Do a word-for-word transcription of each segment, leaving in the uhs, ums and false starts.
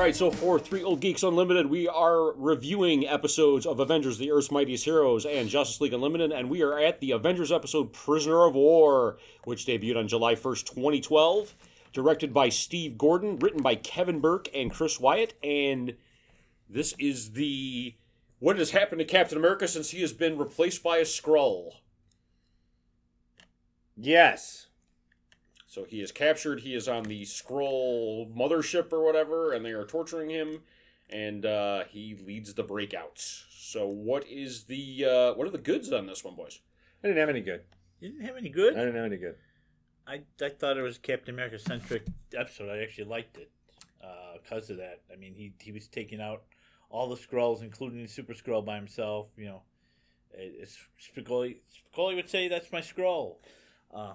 right, so for Three Old Geeks Unlimited, we are reviewing episodes of Avengers, the Earth's Mightiest Heroes, and Justice League Unlimited, and we are at the Avengers episode Prisoner of War, which debuted on July first, twenty twelve, directed by Steve Gordon, written by Kevin Burke and Chris Wyatt, and this is the... what has happened to Captain America since he has been replaced by a Skrull. Yes. So he is captured, he is on the Skrull mothership or whatever, and they are torturing him, and uh, he leads the breakouts. So what is the, uh, what are the goods on this one, boys? I didn't have any good. You didn't have any good? I didn't have any good. I, I thought it was a Captain America-centric episode. I actually liked it uh, because of that. I mean, he he was taking out all the Skrulls, including the Super Skrull by himself. You know, it's, Spicoli, Spicoli would say, that's my Skrull. Um,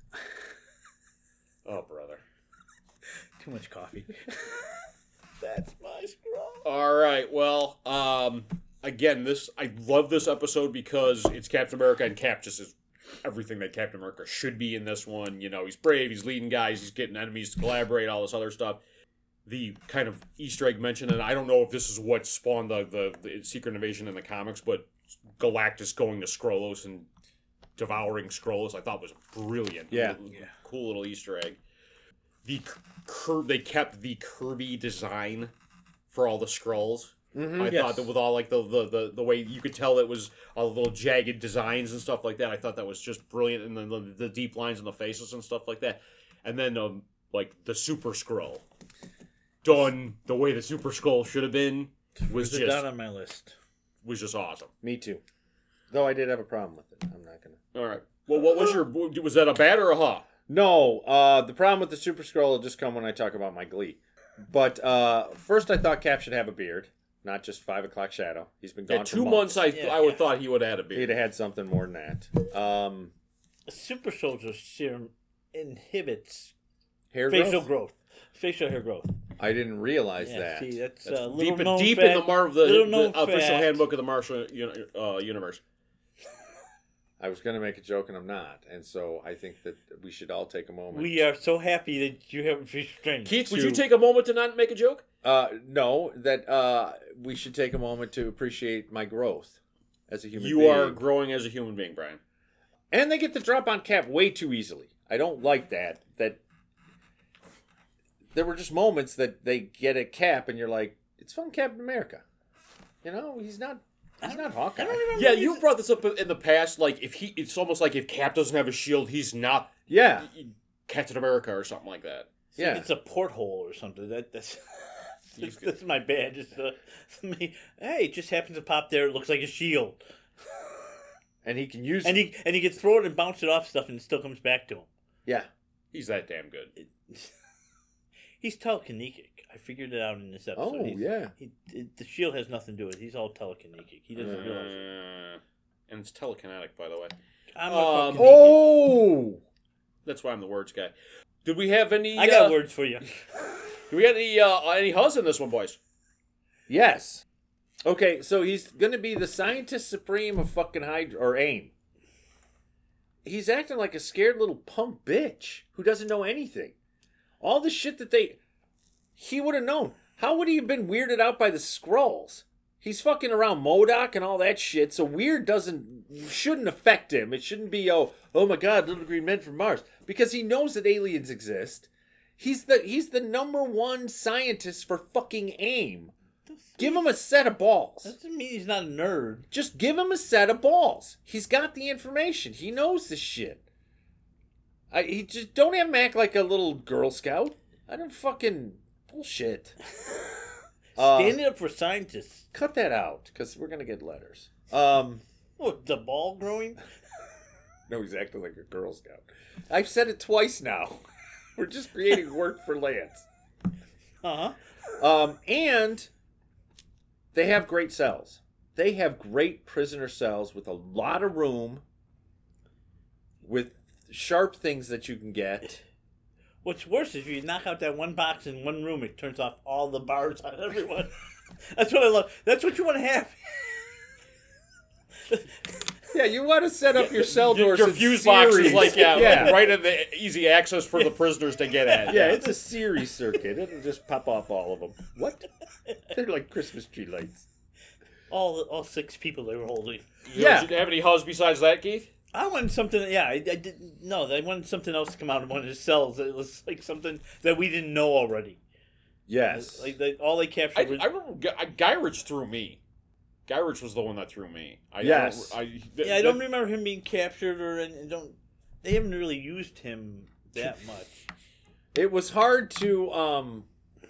Oh, brother. Too much coffee. That's my Skrull. All right, well, um, again, this I love this episode because it's Captain America, and Cap just is everything that Captain America should be in this one. You know, he's brave, he's leading guys, he's getting enemies to collaborate, all this other stuff. The kind of Easter egg mentioned, and I don't know if this is what spawned the, the, the Secret Invasion in the comics, but Galactus going to Skrullos and devouring Skrulls, I thought was brilliant. Yeah. yeah. Cool little Easter egg. The cur- they kept the Kirby design for all the Skrulls. Mm-hmm, I yes. thought that with all like the, the, the, the way you could tell it was all the little jagged designs and stuff like that. I thought that was just brilliant, and then the, the deep lines in the faces and stuff like that. And then um, like the Super Skrull, done the way the Super Skrull should have been, was Put it just down on my list. was just awesome. Me too. Though I did have a problem with it. I'm not going to. All right. Well, what was your was that a bad or a huh? No, uh, the problem with the Super Skrull will just come when I talk about my Glee. But uh, first, I thought Cap should have a beard, not just five o'clock shadow. He's been gone Yeah, for two months. months. I Yeah, I would yeah. thought he would have had a He'd beard. have had something more than that. Um, A super soldier serum inhibits hair facial growth? growth. Facial hair growth. I didn't realize Yeah, that. see, that's, That's uh, little deep in, known deep fact, in the Marvel, the, little the known official fact. handbook of the Martial uni- uh, universe. I was going to make a joke and I'm not. And so I think that we should all take a moment. We are so happy that you haven't restrained. Keith, would To- you take a moment to not make a joke? Uh, no, that uh, we should take a moment to appreciate my growth as a human You being. are growing as a human being, Brian. And they get the drop on Cap way too easily. I don't like that. That there were just moments that they get a Cap and you're like, it's fun Captain America. You know, he's not he's not Hawkeye. I don't remember. Yeah, these- you brought this up in the past. Like, if he, it's almost like if Cap doesn't have a shield, he's not Yeah. Captain America or something like that. See, Yeah. It's a porthole or something. That that's You that's, could- that's my bad. Just uh, me. Hey, it just happens to pop there. It looks like a shield, And he can use and he and he can throw it and bounce it off stuff, and it still comes back to him. Yeah. He's that damn good. He's telekinetic. I figured it out in this episode. Oh, He's- yeah. He, it, the shield has nothing to do with it. He's all telekinetic. He doesn't realize it. Uh, and it's telekinetic, by the way. I'm Um, not telekinetic. Oh! That's why I'm the words guy. Did we have any? I got uh, words for you. Do we got any uh, any huzz in this one, boys? Yes. Okay, so he's going to be the scientist supreme of fucking Hydra, or AIM. He's acting like a scared little punk bitch who doesn't know anything. All the shit that they... He would have known. How would he have been weirded out by the Skrulls? He's fucking around MODOK and all that shit, so weird doesn't... shouldn't affect him. It shouldn't be, oh, oh my god, little green men from Mars. Because he knows that aliens exist. He's the he's the number one scientist for fucking AIM. Give him a set of balls. Doesn't mean he's not a nerd. Just give him a set of balls. He's got the information. He knows this shit. I, he just don't have him act like a little Girl Scout. I don't fucking bullshit. Uh, Standing up for scientists. cut that out because we're gonna get letters. Um, What, the ball growing? no, he's acting like a Girl Scout. I've said it twice now. We're just creating work for Lance. Uh huh. Um, and they have great cells. They have great prisoner cells with a lot of room, with sharp things that you can get. What's worse is if you knock out that one box in one room, it turns off all the bars on everyone. That's what I love. That's what you want to have. Yeah, you want to set up your cell Your, doors your in fuse box is series. like, yeah, yeah. like right in the easy access for the prisoners to get at. Yeah, it's a series circuit. It'll just pop off all of them. What? They're like Christmas tree lights. All all six people they were holding. You Yeah. Did you have any hubs besides that, Keith? I wanted something. Yeah, I, I didn't. No, I wanted something else to come out of one of his cells. It was like something that we didn't know already. Yes. Like they, all they captured I, was. I remember Guy, Guy Ritchie threw me. Guy Ritchie was the one that threw me. I, Yes. I, don't- I, yeah, I don't remember him being captured or and don't. They haven't really used him that much. It was hard to. um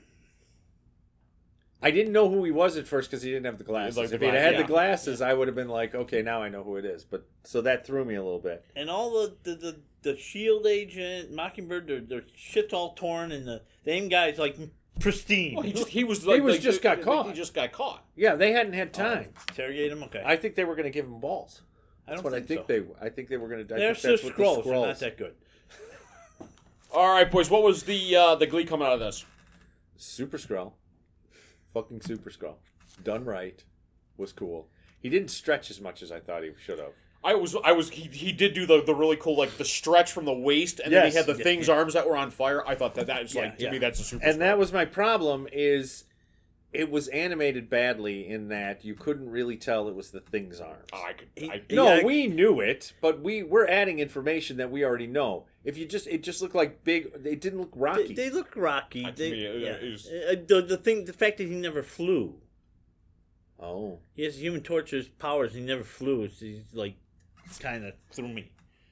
I didn't know who he was at first because he didn't have the glasses. Like the if he'd glass- had yeah. the glasses, I would have been like, okay, now I know who it is. But so that threw me a little bit. And all the the, the, the Shield agent, Mockingbird, their their shit's all torn, and the the aim guy's like pristine. Well, he just he was like, was like, just got he- caught. He just got caught. Yeah, they hadn't had time. Interrogate him. Okay. I think they were going to give him balls. I That's don't what think I think so. they. I think they were going to. They're think just that's what scrolls. the They're not Skrulls. that good. All right, boys. What was the uh, the glee coming out of this? Super Skrull. Fucking Super Skrull. Done right. Was cool. He didn't stretch as much as I thought he should have. I was I was he, he did do the, the really cool like the stretch from the waist, and then Yes. he had the Yeah, thing's yeah. arms that were on fire. I thought that that was Yeah, like to yeah. me that's a super. And that was my problem is it was animated badly in that you couldn't really tell it was the thing's arms. I could. He- I, he- no, Yeah. we knew it, but we we're adding information that we already know. If you just it just looked like big it didn't look They, rocky. they look rocky. Uh, to They, me, it- yeah. it was- Uh, the, the thing, the fact that he never flew. oh. He has Human Torch's powers. He never flew. It's, he's like kind of threw me.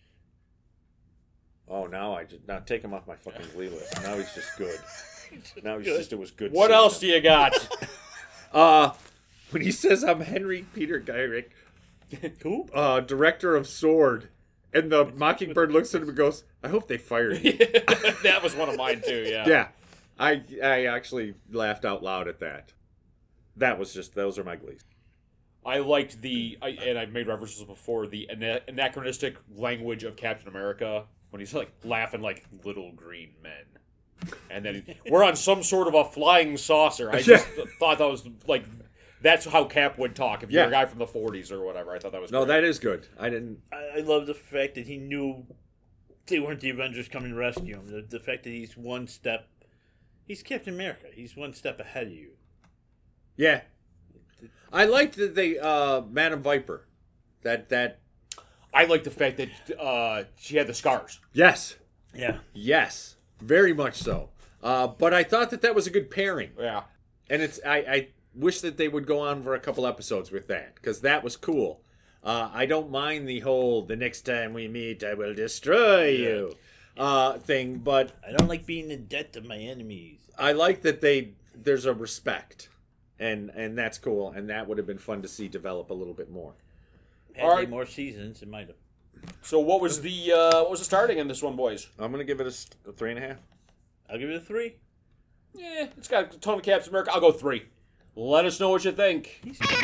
Oh, now I just now take him off my fucking glee list. Now he's just good. Now he's Good. just it was good. what seeing else him. do you got? Uh when he says I'm Henry Peter Gyrick, Who? uh, director of Sword, and the Mockingbird looks at him and goes, "I hope they fire you." That was one of mine too. Yeah. Yeah, I I actually laughed out loud at that. That was just those are my glees. I liked the, I, and I've made references before, the ana- anachronistic language of Captain America when he's like laughing like little green men. And then he- we're on some sort of a flying saucer. I just thought that was like, that's how Cap would talk if you're Yeah. a guy from the forties or whatever. I thought that was No, great. that is good. I didn't. I, I love the fact that he knew they weren't the Avengers coming to rescue him. The, the fact that he's one step. He's Captain America. He's one step ahead of you. Yeah, I liked that they uh, Madam Viper. That that I like the fact that uh, she had the scars. yes, Yeah. yes, very much so. Uh, but I thought that that was a good pairing. Yeah. And it's I, I wish that they would go on for a couple episodes with that because that was cool. Uh, I don't mind the whole "the next time we meet, I will destroy you" uh, thing, but I don't like being in debt to my enemies. I like that they there's a respect, and and that's cool. And that would have been fun to see develop a little bit more. Had All they right. more seasons, it might have. So what was the, uh, what was the starting in this one, boys? I'm gonna give it a, s- a three and a half. I'll give it a three. Yeah, it's got a ton of Captain America. I'll go three. Let us know what you think.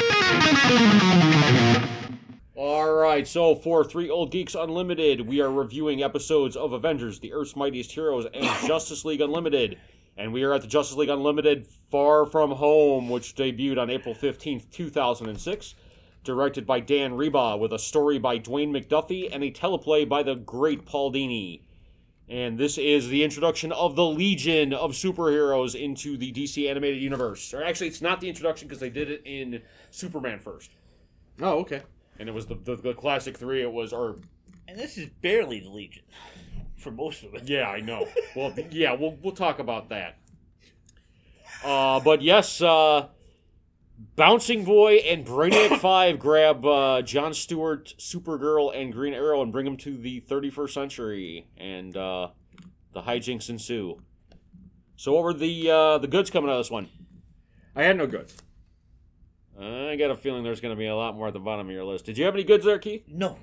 All right, so for Three Old Geeks Unlimited, we are reviewing episodes of Avengers, the Earth's Mightiest Heroes, and Justice League Unlimited. And we are at the Justice League Unlimited Far From Home, which debuted on April fifteenth, two thousand six. Directed by Dan Reba, with a story by Dwayne McDuffie and a teleplay by the great Paul Dini. And this is the introduction of the Legion of superheroes into the D C animated universe. Or actually, it's not the introduction because they did it in Superman first. Oh, okay. And it was the, the, the classic three. It was, or And this is barely the Legion for most of it. yeah, I know. Well, yeah, we'll we'll talk about that. Uh, but yes, uh, Bouncing Boy and Brainiac Five grab uh, John Stewart, Supergirl, and Green Arrow and bring them to the thirty-first century, and uh, the hijinks ensue. So, what were the uh, the goods coming out of this one? I had no goods. I got a feeling there's going to be a lot more at the bottom of your list. Did you have any goods there, Keith? No.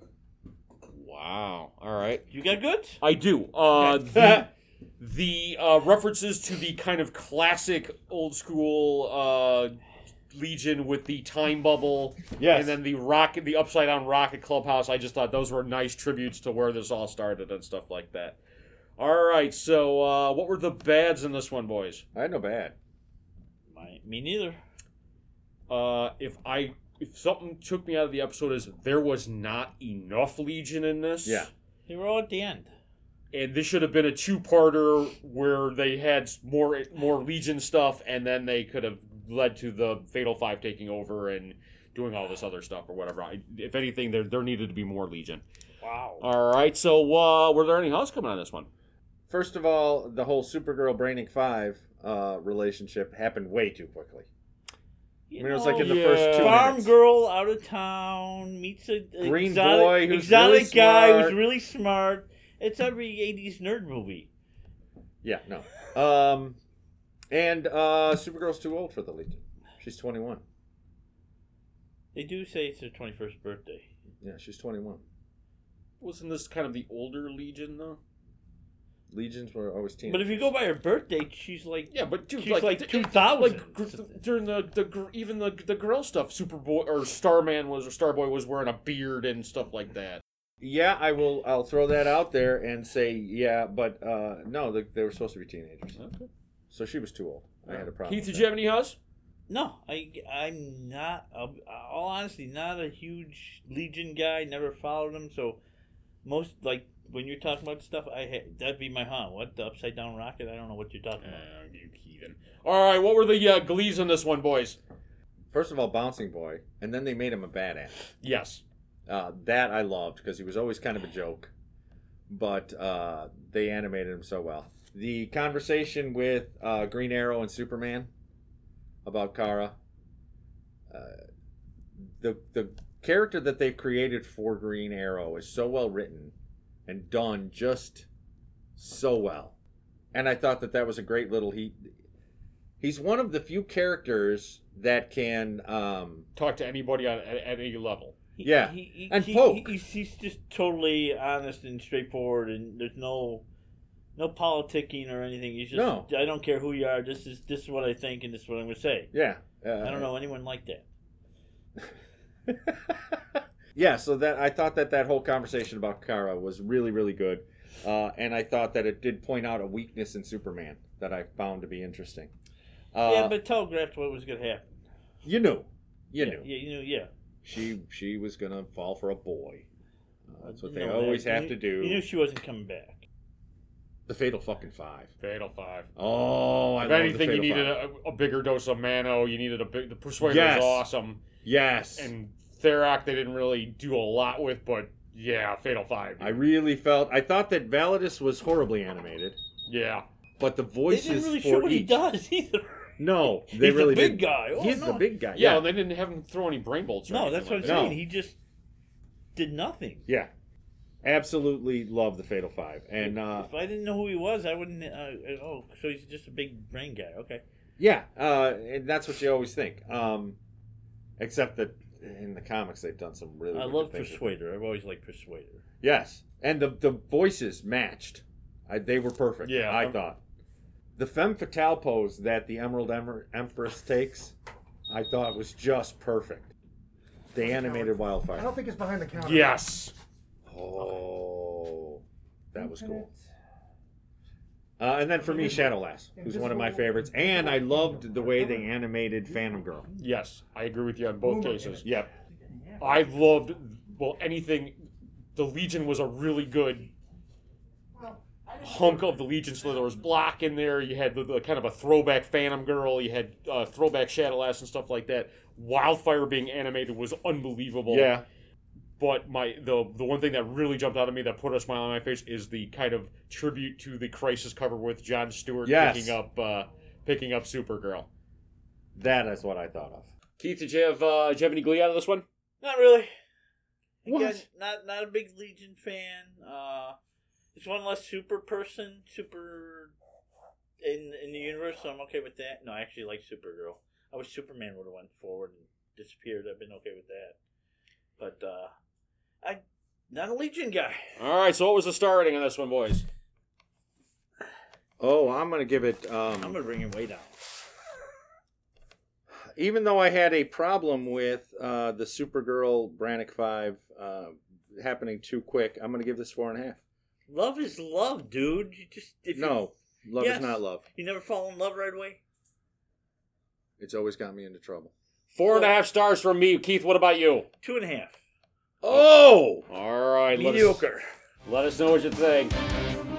Wow. All right. You got goods? I do. Uh, the the uh, references to the kind of classic old school uh, Legion with the time bubble, Yes. and then the rocket, the upside down rocket clubhouse. I just thought those were nice tributes to where this all started and stuff like that. All right. So, uh, what were the bads in this one, boys? I had no bad. My, me neither. Uh, if I if something took me out of the episode is there was not enough Legion in this. Yeah. They were all at the end. And this should have been a two-parter where they had more more Legion stuff, and then they could have led to the Fatal Five taking over and doing all this other stuff or whatever. I, if anything, there there needed to be more Legion. Wow. All right, so uh, were there any house coming on this one? First of all, the whole Supergirl Brainiac five uh, relationship happened way too quickly. You I mean, it was know, like in the yeah. first two farm minutes. girl out of town meets a, a Green exotic, boy who's exotic really guy smart. who's really smart. It's every eighties nerd movie. Yeah, no. Um, and uh, Supergirl's too old for the Legion. She's twenty-one. They do say it's her twenty-first birthday. Yeah, she's twenty-one. Wasn't this kind of the older Legion, though? Legions were always teenagers. But if you go by her birthday, she's like Yeah, but dude, she's like, like th- two thousand. Like gr- during the, the gr- even the the girl stuff, Superboy or Starman was or Starboy was wearing a beard and stuff like that. Yeah, I will. I'll throw that out there and say yeah, but uh, no, they, they were supposed to be teenagers. Okay. So she was too old. I had a problem. Keith, with did you have any house? No, I I'm not. Uh, all honesty, not a huge Legion guy. Never followed them, so most like when you're talking about stuff, I ha- that'd be my huh. What, the upside down rocket? I don't know what you're talking about. Uh, you heathen. All right, what were the uh, glees on this one, boys? that. First of all, Bouncing Boy, and then they made him a badass. Yes. Uh, that I loved because he was always kind of a joke, but uh, they animated him so well. The conversation with uh, Green Arrow and Superman about Kara, uh, the the character that they've created for Green Arrow is so well written and done just so well, and I thought that that was a great little he. He's one of the few characters that can. Um, Talk to anybody on, at, at any level. He- Yeah, he, he, and he, poke. he- he's, he's just totally honest and straightforward, and there's no no politicking or anything. He's just No. I don't care who you are. This is this is what I think, and this is what I'm going to say. yeah, uh, I don't know anyone like that. Yeah, so that I thought that that whole conversation about Kara was really, really good, uh, and I thought that it did point out a weakness in Superman that I found to be interesting. Uh, yeah, but telegraphed what was going to happen. you knew, you yeah, knew Yeah, you knew. Yeah, she she was gonna fall for a boy. Uh, that's what You they know always that. have You to knew- do. You knew she wasn't coming back. The Fatal fucking Five. Fatal Five. Oh, I If love anything, the you Fatal needed Five. a, a bigger dose of Mano. You needed a big. The Persuader Yes. was awesome, Yes, and Therak they didn't really do a lot with, but yeah, Fatal Five. I really felt. I thought that Validus was horribly animated, yeah. but the They voices didn't really for show what he each. does either. No, they He's really the big didn't. guy. Oh, He's no. the big guy. Yeah, Yeah, and they didn't have him throw any brain bolts. Or No, anything that's what I'm like No. saying. He just did nothing. yeah. Absolutely love the Fatal Five, and uh, If I didn't know who he was, I wouldn't. Uh, oh, so he's just a big brain guy. Okay. yeah, uh, and that's what you always think. Um, except that in the comics they've done some really. I wicked love things with it. Persuader. I've always liked Persuader. Yes, and the the voices matched. I, they were perfect. Yeah, I I'm- thought the femme fatale pose that the Emerald Emer- Empress takes, I thought was just perfect. The animated I wildfire. don't think it's behind the counter. Yes. Oh, that was cool. Uh, and then for me, Shadowlass, who's one of my favorites, and I loved the way they animated Phantom Girl. Yes, I agree with you on both cases. Yep. I loved well anything. The Legion was a really good hunk of the Legion. So there was Block in there. You had the, the kind of a throwback Phantom Girl. You had uh, throwback Shadowlass and stuff like that. Wildfire being animated was unbelievable. Yeah. But my the the one thing that really jumped out at me that put a smile on my face is the kind of tribute to the Crisis cover with Jon Stewart Yes. picking up uh, picking up Supergirl. That is what I thought of. Keith, did you have uh, did you have any glee out of this one? Not really. What? Again, not not a big Legion fan. Uh, it's one less super person, super in in the universe, so I'm okay with that. No, I actually like Supergirl. I wish Superman would have went forward and disappeared. I've been okay with that. But uh, I not a Legion guy. All right, so what was the star rating on this one, boys? Oh, I'm going to give it. Um, I'm gonna bring him way down. even though I had a problem with uh, the Supergirl Brainiac Five uh, happening too quick, I'm going to give this four and a half. Love is love, dude. You just if No, love Yes. is not love. you, you never fall in love right away. It's always got me into trouble. Four and a half stars from me. Keith, what about you? Two and a half. Oh, All right. Let us, Mediocre. let us know what you think.